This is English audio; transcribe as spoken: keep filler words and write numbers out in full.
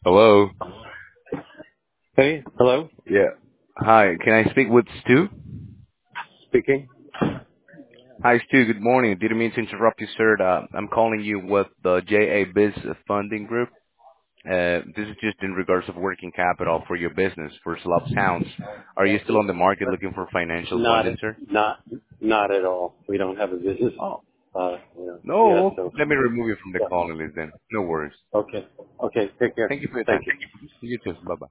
Hello. Hey, hello, Yeah. Hi. Can I speak with Stu? speaking. Hi, Stu. Good morning. Didn't mean to interrupt you, sir. Uh, I'm calling you with the J A Biz Funding Group. Uh, this is just in regards of working capital for your business for Slop Sounds. Are you still on the market looking for financial Not, funding, sir? not, not at all. We don't have a business. Oh, Uh, you know, yeah. no. So, Let me remove you from the yeah. calling list then. No worries. Okay. Okay. Take care. Thank you for your Thank time. you. You too. Bye bye.